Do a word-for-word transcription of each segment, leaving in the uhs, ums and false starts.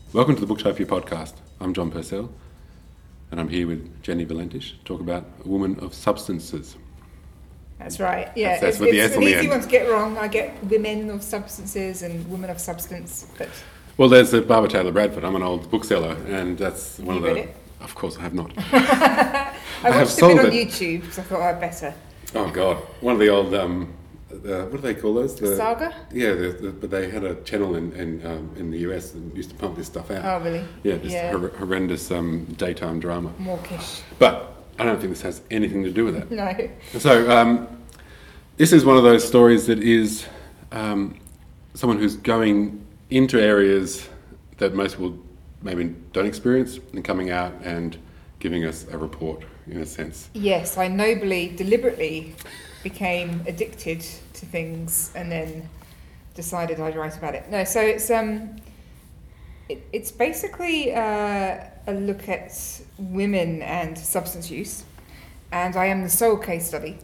Welcome to the Bookshelf podcast. I'm John Purcell, and I'm here with Jenny Valentish to talk about A Woman of Substances. That's right. Yeah, That's, that's it's, with the it's S an on the easy end. one to get wrong. I get women of substances and women of substance, but Well, there's the Barbara Taylor Bradford. I'm an old bookseller, and that's one you of read the. it? Of course, I have not. I have watched a bit sold on it. YouTube because I thought I'd better. Oh God, one of the old. Um, uh, what do they call those? The, Saga? Yeah, the, the, but they had a channel in in, um, in the U S that used to pump this stuff out. Oh, really? Yeah, just Yeah. hor- horrendous um, daytime drama. Mawkish. But I don't think this has anything to do with that. No. So um, this is one of those stories that is um, someone who's going into areas that most people maybe don't experience and coming out and giving us a report in a sense. Yes, I nobly, deliberately became addicted to things and then decided I'd write about it. No, so it's um, it, it's basically uh, a look at women and substance use, and I am the sole case study.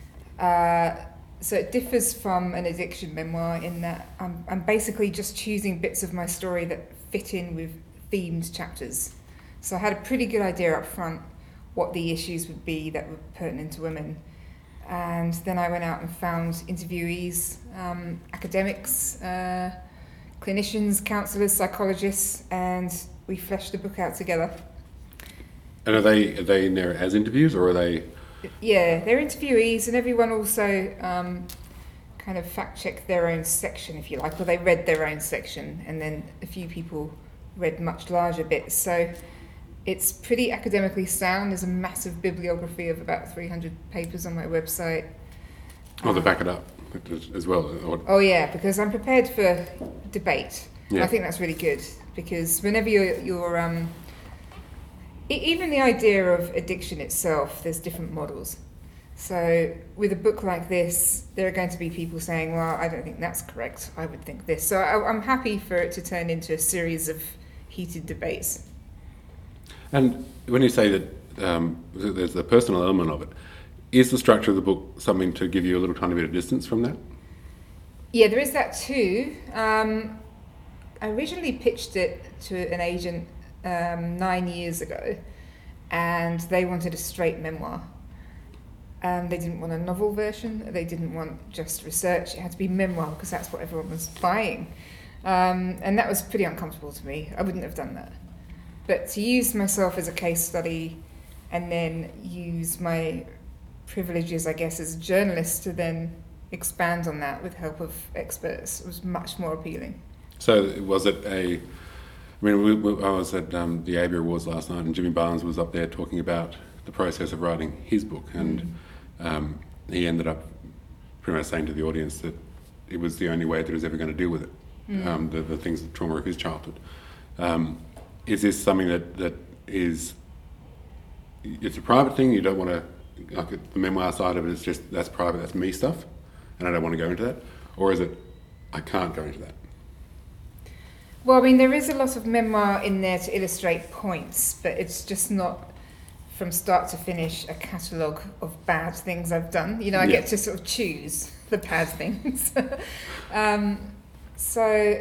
Uh, so it differs from an addiction memoir in that I'm, I'm basically just choosing bits of my story that fit in with themed chapters. So I had a pretty good idea up front what the issues would be that were pertinent to women. And then I went out and found interviewees, um, academics, uh, clinicians, counsellors, psychologists, and we fleshed the book out together. And are they are they in there as interviews or are they? Yeah, they're interviewees, and everyone also um, kind of fact-checked their own section, if you like, or they read their own section, and then a few people read much larger bits. So it's pretty academically sound. There's a massive bibliography of about three hundred papers on my website. Oh, they Um, back it up as well. Or, Oh yeah, because I'm prepared for debate. Yeah. I think that's really good because whenever you're, you're um, e- even the idea of addiction itself, there's different models. So with a book like this, there are going to be people saying, well, I don't think that's correct. I would think this. So I, I'm happy for it to turn into a series of heated debates. and when you say that um, there's the personal element of it, is the structure of the book something to give you a little tiny bit of distance from that? Yeah, there is that too. Um, I originally pitched it to an agent um, nine years ago, and they wanted a straight memoir. Um, they didn't want a novel version. They didn't want just research. It had to be memoir because that's what everyone was buying. Um, and that was pretty uncomfortable to me. I wouldn't have done that. But to use myself as a case study and then use my privileges, I guess, as a journalist to then expand on that with help of experts was much more appealing. So was it a? I mean, we, we, I was at um, the A B I Awards last night, and Jimmy Barnes was up there talking about the process of writing his book, and Mm. um, he ended up pretty much saying to the audience that it was the only way that he was ever going to deal with it, Mm. um, the, the things, the trauma of his childhood. Um, is this something that that is? It's a private thing. You don't want to, like the memoir side of it is just that's private, that's me stuff, and I don't want to go into that, or is it? I can't go into that. Well, I mean, there is a lot of memoir in there to illustrate points, but it's just not from start to finish a catalogue of bad things I've done. You know, I Yeah. get to sort of choose the bad things. um, so,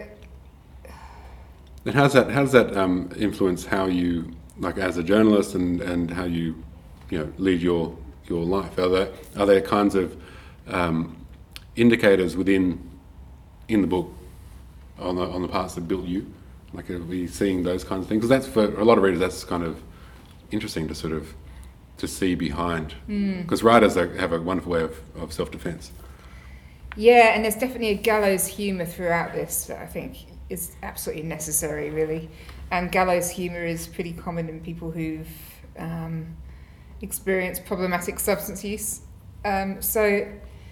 And how's that? How does that um, influence how you, like, as a journalist, and, and how you, you know, lead your your life? Are there are there kinds of um, indicators within in the book on the on the parts that built you? Like, are we seeing those kinds of things? Because that's for a lot of readers. That's kind of interesting to sort of to see behind. Because writers are, have a wonderful way of, of self defense. yeah, and there's definitely a gallows humour throughout this that I think is absolutely necessary, really. And gallows humour is pretty common in people who've um, experienced problematic substance use. Um, so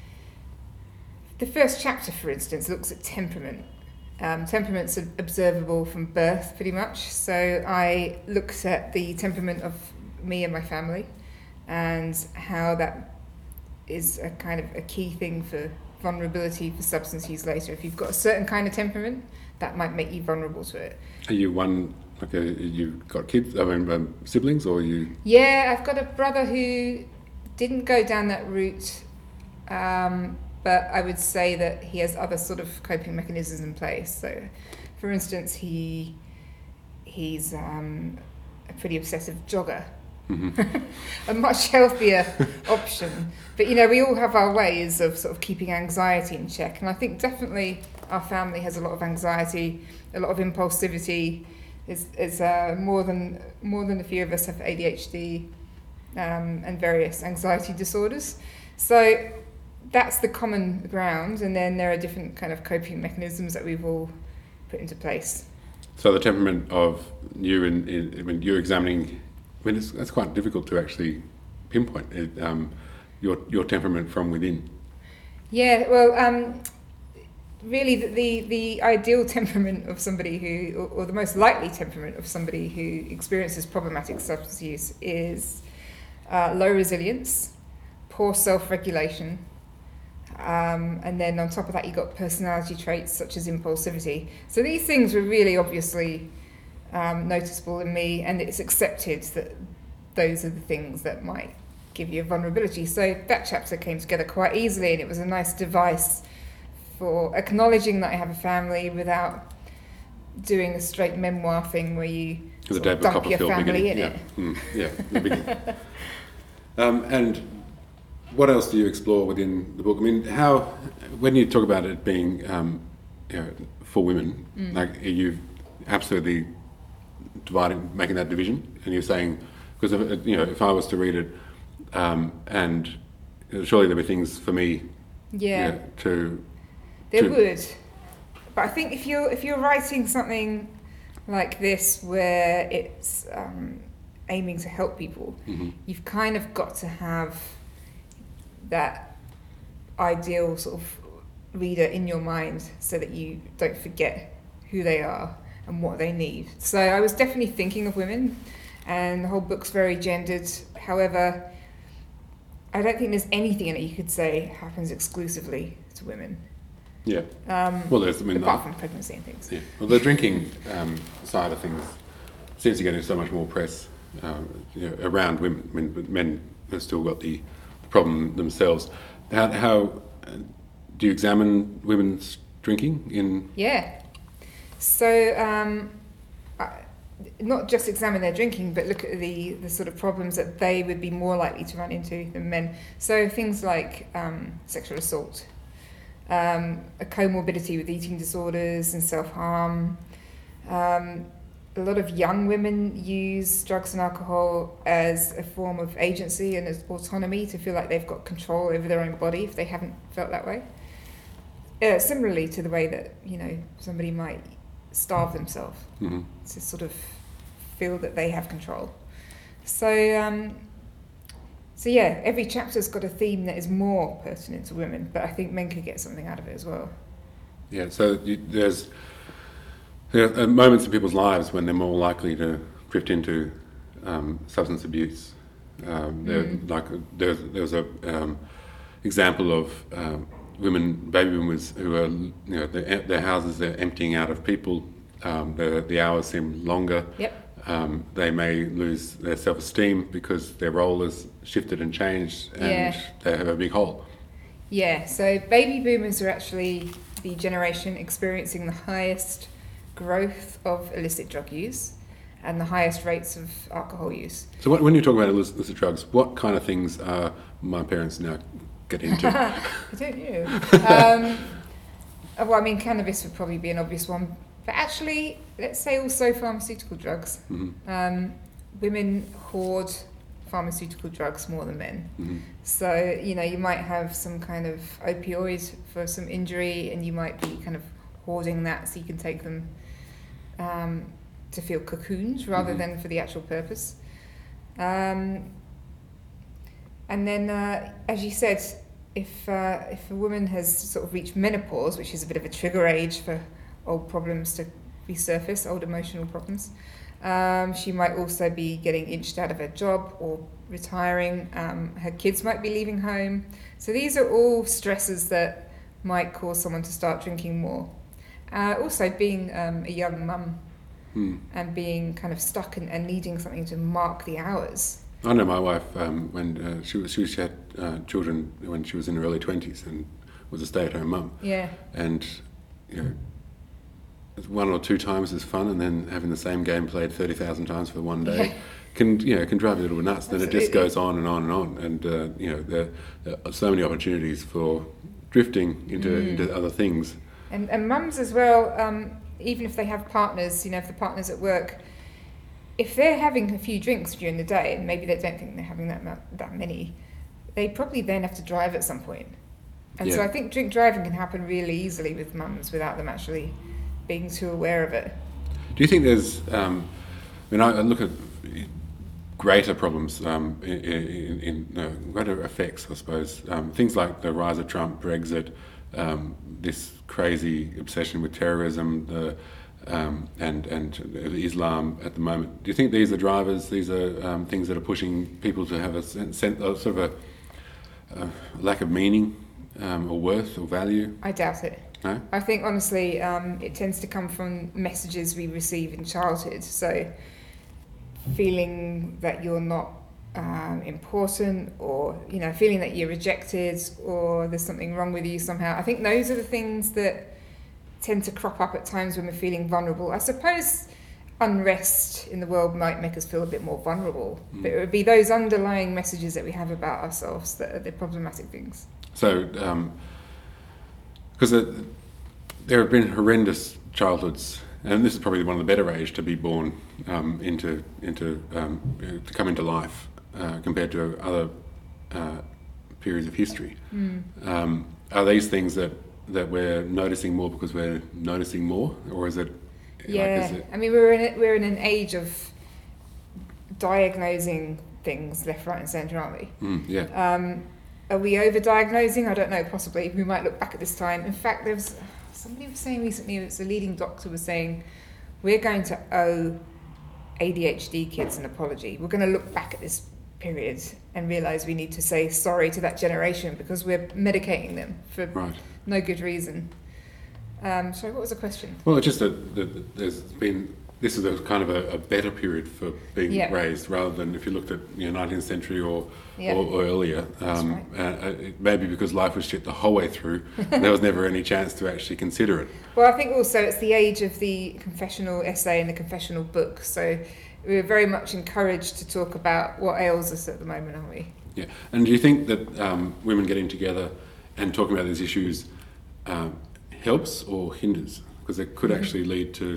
the first chapter, for instance, looks at temperament. Um, temperament's observable from birth, pretty much. So I looked at the temperament of me and my family and how that is a kind of a key thing for vulnerability for substance use later. If you've got a certain kind of temperament, that might make you vulnerable to it. Are you one? Like, a, you've got kids? I mean, um, siblings, or you? Yeah, I've got a brother who didn't go down that route, um, but I would say that he has other sort of coping mechanisms in place. So, for instance, he he's um, a pretty obsessive jogger. Mm-hmm. A much healthier option. But, you know, we all have our ways of sort of keeping anxiety in check. And I think definitely our family has a lot of anxiety, a lot of impulsivity. Is is uh, more than more than a few of us have A D H D um, and various anxiety disorders. So that's the common ground. And then there are different kind of coping mechanisms that we've all put into place. So the temperament of you, in, in when you're examining, I mean, it's, it's quite difficult to actually pinpoint it, um, your your temperament from within. Yeah, well, um, really, the, the the ideal temperament of somebody who, or, or the most likely temperament of somebody who experiences problematic substance use is uh, low resilience, poor self-regulation, um, and then on top of that, you've got personality traits such as impulsivity. So these things were really obviously um, noticeable in me, and it's accepted that those are the things that might give you a vulnerability. So that chapter came together quite easily, and it was a nice device for acknowledging that I have a family without doing a straight memoir thing where you The sort of David dump your Copperfield family beginning. in Yeah, it. mm, yeah, the beginning. um, and what else do you explore within the book? I mean, how when you talk about it being um, you know, for women, Mm. like are you absolutely dividing, making that division, and you're saying, because if, you know, if I was to read it, um, and surely there were things for me, Yeah, you know, to there to- would. But I think if you're if you're writing something like this where it's um, aiming to help people, Mhm. you've kind of got to have that ideal sort of reader in your mind so that you don't forget who they are and what they need. So I was definitely thinking of women, and the whole book's very gendered. However, I don't think there's anything in it you could say happens exclusively to women. Yeah. Um, Well, there's, I mean, apart I- from pregnancy and things. Yeah. Well, the drinking um, side of things seems to get so much more press um, you know, around women. I mean, but men have still got the problem themselves. How, how uh, do you examine women's drinking in? Yeah. So, um, I, not just examine their drinking, but look at the, the sort of problems that they would be more likely to run into than men. So things like um, sexual assault, um, a comorbidity with eating disorders and self-harm. Um, a lot of young women use drugs and alcohol as a form of agency and as autonomy to feel like they've got control over their own body if they haven't felt that way. Uh, similarly to the way that, you know, somebody might starve themselves Mm-hmm. to sort of feel that they have control. So, um, so yeah, every chapter's got a theme that is more pertinent to women, but I think men could get something out of it as well. Yeah. So you, there's there are moments in people's lives when they're more likely to drift into um, substance abuse. Um, there, Mm. Like there's there's a um, example of um, women, baby boomers, who are, you know, their, their houses are emptying out of people. Um, the the hours seem longer. Yep. Um, they may lose their self-esteem because their role has shifted and changed, and Yeah. they have a big hole. Yeah, so baby boomers are actually the generation experiencing the highest growth of illicit drug use and the highest rates of alcohol use. So what, when you talk about illicit, illicit drugs, what kind of things are my parents now getting into? I don't know. Um, uh, well, I mean, cannabis would probably be an obvious one. But actually, let's say also pharmaceutical drugs. hmm Um, women hoard pharmaceutical drugs more than men. hmm So, you know, you might have some kind of opioid for some injury and you might be kind of hoarding that so you can take them um, to feel cocooned rather Mhm. than for the actual purpose. Um, and then, uh, as you said, if uh, if a woman has sort of reached menopause, which is a bit of a trigger age for old problems to resurface, old emotional problems, um, she might also be getting inched out of her job or retiring. Um, her kids might be leaving home. So these are all stresses that might cause someone to start drinking more. Uh, also, being um, a young mum Mm. and being kind of stuck and, and needing something to mark the hours. I know my wife um, when uh, she was she, she had uh, children when she was in her early twenties and was a stay-at-home mum, Yeah, and you know one or two times is fun, and then having the same game played thirty thousand times for one day Yeah. can you know can drive you a little bit nuts. Then it just Absolutely. goes on and on and on, and uh, you know there, there are so many opportunities for drifting into Mm. into other things. And, and mums as well, um, even if they have partners, you know, if the partner's at work, if they're having a few drinks during the day, and maybe they don't think they're having that mu- that many, they probably then have to drive at some point. And so Yeah. I think drink driving can happen really easily with mums without them actually being too aware of it. Do you think there's? Um, I mean, I, I look at greater problems um, in, in, in no, greater effects, I suppose. Um, things like the rise of Trump, Brexit, um, this crazy obsession with terrorism, the um, and and Islam at the moment. Do you think these are drivers? These are um, things that are pushing people to have a sense, uh, sort of a, a lack of meaning um, or worth or value? I doubt it. No. I think honestly, um, it tends to come from messages we receive in childhood. So, feeling that you're not um, important, or you know, feeling that you're rejected, or there's something wrong with you somehow. I think those are the things that tend to crop up at times when we're feeling vulnerable. I suppose unrest in the world might make us feel a bit more vulnerable, Mm. but it would be those underlying messages that we have about ourselves that are the problematic things. So, because um, there have been horrendous childhoods, and this is probably one of the better age to be born um, into into um, to come into life uh, compared to other uh, periods of history. Mm. Um, are these things that, that we're noticing more because we're noticing more, or is it? Yeah, Like, is it I mean we're in a, we're in an age of diagnosing things left, right, and centre, aren't we? mm, yeah. Um, are we over-diagnosing? I don't know. Possibly. We might look back at this time. In fact, there was somebody was saying recently. It was a leading doctor was saying we're going to owe A D H D kids an apology. We're going to look back at this period and realise we need to say sorry to that generation because we're medicating them for Right. no good reason. Um, sorry, what was the question? Well, it's just that, that there's been this is a kind of a, a better period for being Yeah. raised rather than if you looked at you know nineteenth century or Yeah. or, or earlier. Um, right. uh, it, maybe because life was shit the whole way through, there was never any chance to actually consider it. Well, I think also it's the age of the confessional essay and the confessional book. So we're very much encouraged to talk about what ails us at the moment, aren't we? Yeah. And do you think that um, women getting together and talking about these issues um, helps or hinders? Because it could actually lead to,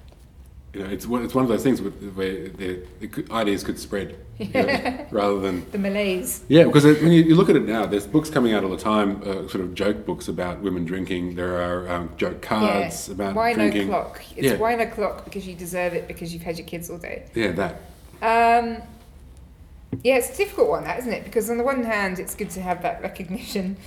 you know, it's one, it's one of those things with, where the, it could, ideas could spread you know, rather than. The malaise. Yeah, because it, when you, you look at it now, there's books coming out all the time, uh, sort of joke books about women drinking. There are um, joke cards Yeah. about Wine drinking. o'clock. It's Yeah. wine o'clock because you deserve it because you've had your kids all day. Yeah, that. Um, yeah, it's a difficult one, that, isn't it? Because on the one hand, it's good to have that recognition.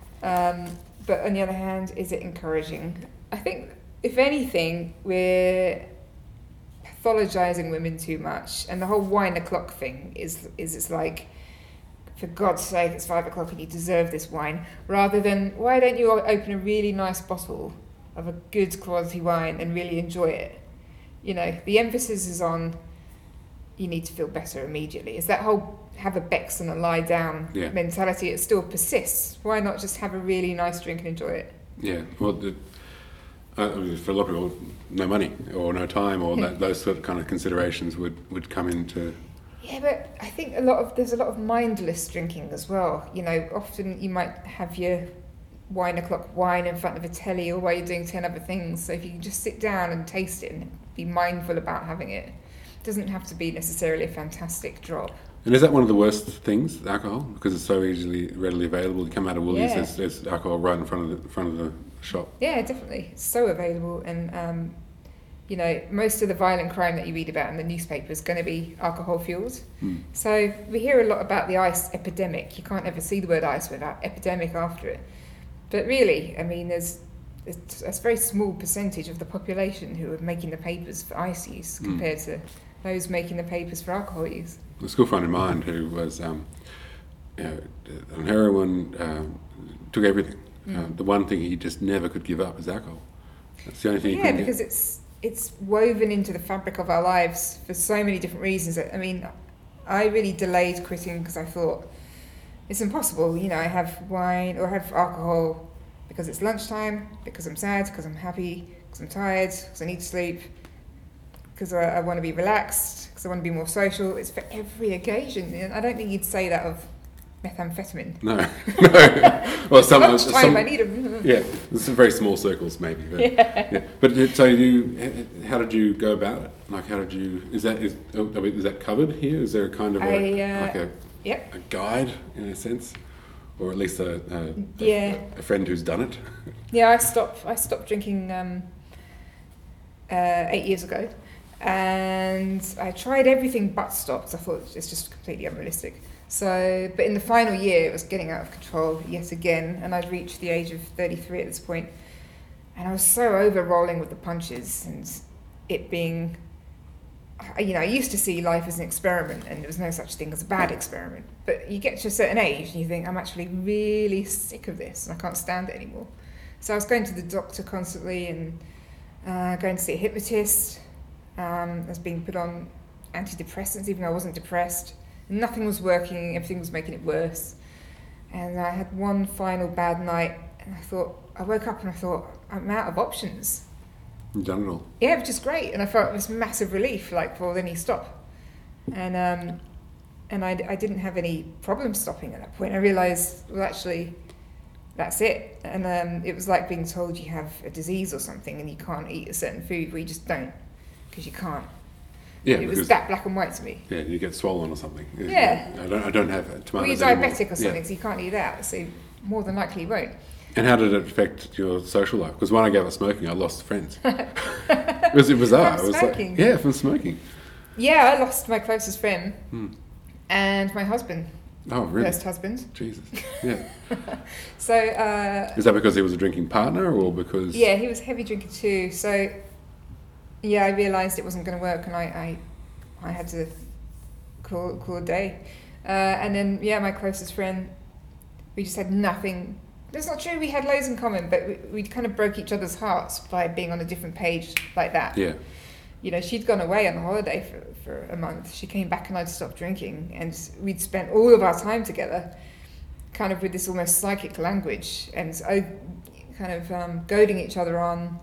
Um, but on the other hand, is it encouraging? I think, if anything, we're pathologizing women too much. And the whole wine o'clock thing is, is it's like, for God's sake, it's five o'clock and you deserve this wine. Rather than, why don't you open a really nice bottle of a good quality wine and really enjoy it? You know, the emphasis is on you need to feel better immediately. It's that whole have a Bex and a lie down Yeah. mentality. It still persists. Why not just have a really nice drink and enjoy it? Yeah, well, the, uh, I mean, for a lot of people, no money or no time or that, those sort of kind of considerations would, would come into. Yeah, but I think a lot of there's a lot of mindless drinking as well. You know, often you might have your wine o'clock wine in front of a telly or while you're doing ten other things. So if you can just sit down and taste it and be mindful about having it, it doesn't have to be necessarily a fantastic drop. And is that one of the worst things, alcohol? Because it's so easily, readily available. You come out of Woolies, Yeah. there's, there's alcohol right in front of the front of the shop. Yeah, definitely. It's so available, and um, you know, most of the violent crime that you read about in the newspaper is going to be alcohol fueled. Mm. So we hear a lot about the ice epidemic. You can't ever see the word ice without epidemic after it. But really, I mean, there's it's a very small percentage of the population who are making the papers for ice use Mm. compared to those making the papers for alcohol use. A school friend of mine who was, um, you know, on heroin, um, took everything. Mm. Uh, the one thing he just never could give up is alcohol. That's the only thing he Yeah, couldn't because get. it's it's woven into the fabric of our lives for so many different reasons. I mean, I really delayed quitting because I thought it's impossible. You know, I have wine or I have alcohol because it's lunchtime, because I'm sad, because I'm happy, because I'm tired, because I need to sleep, because I, I want to be relaxed, because I want to be more social. It's for every occasion. And I don't think you'd say that of methamphetamine. No, no. Well, some, Lunchtime, some I need a... yeah, it's very small circles maybe. But, Yeah. yeah. But it- so you, how did you go about it? Like, how did you? Is that is oh, I mean, is that covered here? Is there a kind of a, I, uh, like a, Yep. a guide in a sense, or at least a a, Yeah. a, a friend who's done it? Yeah, I stopped. I stopped drinking um, uh, eight years ago, and I tried everything but stopped. I thought it's just completely unrealistic. So, but in the final year, it was getting out of control yet again, and I'd reached the age of thirty-three at this point, and I was so over rolling with the punches, and it being, you know, I used to see life as an experiment, and there was no such thing as a bad experiment. But you get to a certain age, and you think, I'm actually really sick of this, and I can't stand it anymore. So I was going to the doctor constantly, and uh, going to see a hypnotist. Um, I was being put on antidepressants, even though I wasn't depressed. Nothing was working, everything was making it worse. And I had one final bad night, and I thought, I woke up and I thought, I'm out of options. You've done it all. Yeah, which is great. And I felt this massive relief, like, well, then you stop. And um, and I, I didn't have any problem stopping at that point. I realised, well, actually, that's it. And um, it was like being told you have a disease or something and you can't eat a certain food, where you just don't, because you can't. Yeah, it was because, that black and white to me. yeah, you get swollen or something. Yeah. I don't. I don't have tomatoes Well, you're anymore. diabetic or something, Yeah. so you can't eat that. So more than likely you won't. And how did it affect your social life? Because when I gave up smoking, I lost friends. It was bizarre. From it was smoking? Like, yeah, from smoking. Yeah, I lost my closest friend Hmm. and my husband, Oh, really? first husband. Jesus. Yeah. So, uh, Is that because he was a drinking partner, or because? yeah, he was a heavy drinker too. So, yeah, I realised it wasn't going to work, and I, I, I had to call call a day. Uh, and then, yeah, my closest friend, we just had nothing. That's not true. We had loads in common, but we, we kind of broke each other's hearts by being on a different page like that. Yeah. You know, she'd gone away on a holiday for, for a month. She came back and I'd stopped drinking, and we'd spent all of our time together, kind of with this almost psychic language, and so kind of um, goading each other on,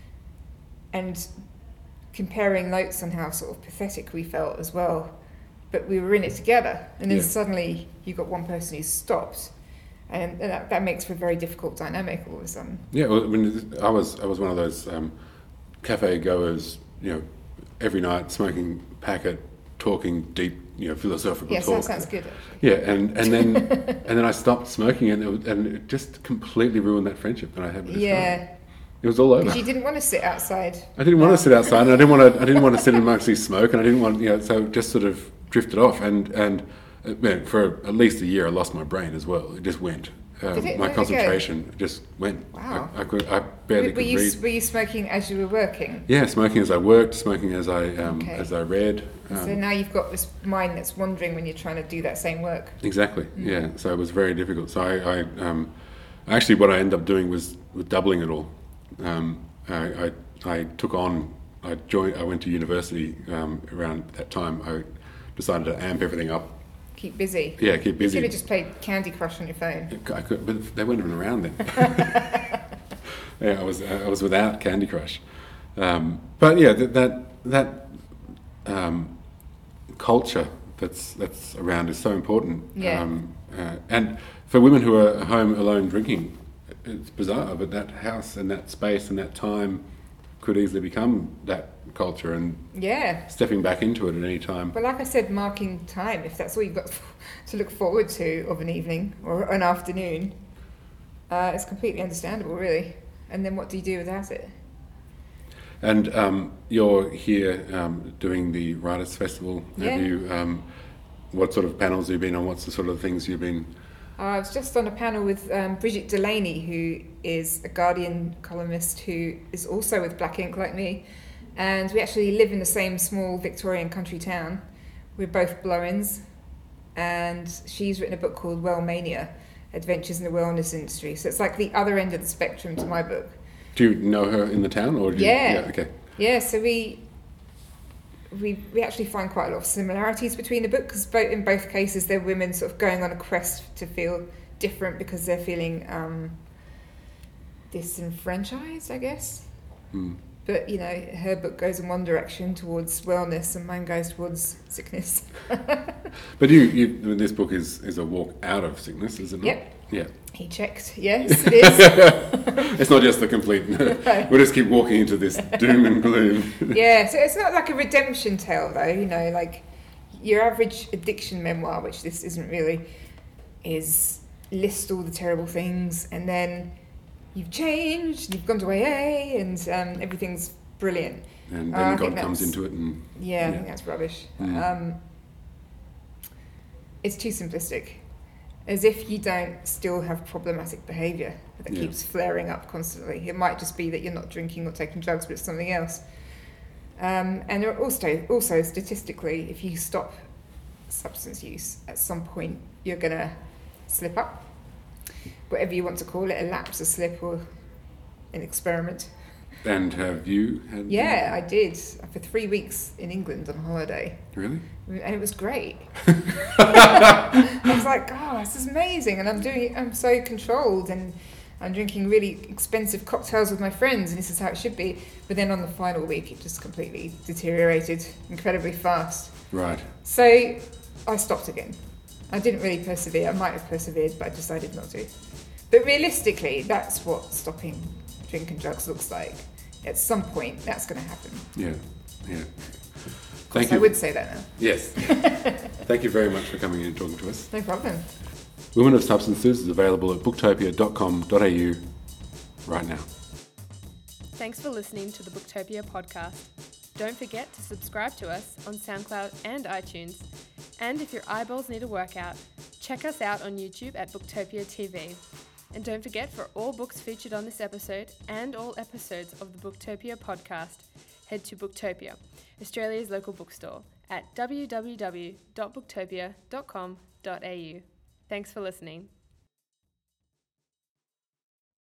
and comparing notes on how sort of pathetic we felt as well. But we were in it together, and then Yeah. suddenly you got one person who stopped, and that, that makes for a very difficult dynamic all of a sudden. Yeah. Well, I mean, I was I was one of those um, cafe goers. You know, every night smoking packet, talking deep, you know, philosophical Yes, talk. that sounds good. Yeah, and, and then and then I stopped smoking, and it, was, and it just completely ruined that friendship that I had with this guy. Yeah, It was all over. because you didn't want to sit outside. I didn't want to sit outside, and I didn't want to. I didn't want to sit amongst these smoke, and I didn't want, you know. So it just sort of drifted off, and and uh, man, for at least a year, I lost my brain as well. It just went. Um, Did it? my Where'd it go? concentration just went. Wow. I, I could. I barely were, could you, read. were you smoking as you were working? Yeah, smoking as I worked, smoking as I um, Okay. as I read. Um, So now you've got this mind that's wandering when you're trying to do that same work. Exactly. Mm. Yeah. So it was very difficult. So I, I um, actually what I ended up doing was, was doubling it all. Um, I, I I took on. I joined. I went to university um, around that time. I decided to amp everything up. Keep busy. Yeah, keep You busy. should have just played Candy Crush on your phone. I could, but they weren't even around then. Yeah, I was I was without Candy Crush. Um, but yeah, that that, that um, culture that's that's around is so important. Yeah. Um, uh, and for women who are home alone drinking, it's bizarre, but that house and that space and that time could easily become that culture, and Yeah. stepping back into it at any time. But like I said, marking time, if that's all you've got to look forward to of an evening or an afternoon, uh, it's completely understandable, really. And then what do you do without it? And um, you're here um, doing the Writers' Festival. Yeah. Have you? Um, what sort of panels have you been on? What's the sort of things you've been? Uh, I was just on a panel with um, Bridget Delaney, who is a Guardian columnist who is also with Black Ink like me. And we actually live in the same small Victorian country town. We're both blow-ins. And she's written a book called Wellmania, Adventures in the Wellness Industry. So it's like the other end of the spectrum to my book. Do you know her in the town, or do you, Yeah. yeah? Okay. Yeah, so we we we actually find quite a lot of similarities between the books, because both, in both cases they're women sort of going on a quest to feel different because they're feeling um, disenfranchised, I guess. Mm. But, you know, her book goes in one direction towards wellness and mine goes towards sickness. But you, you, this book is, is a walk out of sickness, is it not? Yep. Yeah. He checked. Yes, it is. It's not just the complete, we'll just keep walking into this doom and gloom. Yeah, so it's not like a redemption tale, though, you know, like your average addiction memoir, which this isn't really, is list all the terrible things and then you've changed, you've gone to A A and um, everything's brilliant. And then uh, God comes into it and... Yeah, I yeah. think that's rubbish. Mm. Um, it's too simplistic. As if you don't still have problematic behaviour that Yeah. keeps flaring up constantly. It might just be that you're not drinking or taking drugs, but it's something else. Um, and there are also, also statistically, if you stop substance use, at some point you're going to slip up. Whatever you want to call it, a lapse, a slip, or an experiment. And have you had... Yeah, I did. For three weeks in England on holiday. Really? And it was great. I was like, oh, this is amazing. And I'm doing it, I'm so controlled and I'm drinking really expensive cocktails with my friends and this is how it should be. But then on the final week, it just completely deteriorated incredibly fast. Right. So I stopped again. I didn't really persevere. I might have persevered, but I decided not to. But realistically, that's what stopping drinking drugs looks like. At some point, that's going to happen. Yeah, yeah. Of Thank course, you. I would say that now. Yes. Thank you very much for coming in and talking to us. No problem. Women of Substances is available at booktopia dot com dot a u right now. Thanks for listening to the Booktopia podcast. Don't forget to subscribe to us on SoundCloud and iTunes. And if your eyeballs need a workout, check us out on YouTube at Booktopia T V. And don't forget, for all books featured on this episode and all episodes of the Booktopia podcast, head to Booktopia, Australia's local bookstore, at w w w dot booktopia dot com dot a u. Thanks for listening.